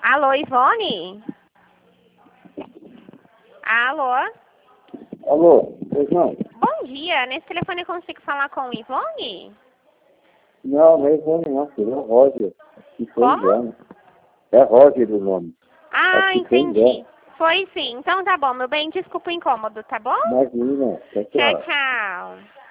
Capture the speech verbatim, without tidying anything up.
Alô, Ivone? Alô? Alô, pois não? Bom dia, nesse telefone eu consigo falar com o Ivone? Não, não é Ivone não, filho, é Roger. Que foi Como? engano. É Roger o nome. Ah, Acho que foi entendi. engano. Foi sim. Então tá bom, meu bem, desculpa o incômodo, tá bom? Imagina, tchau, Tchau, tchau. tchau.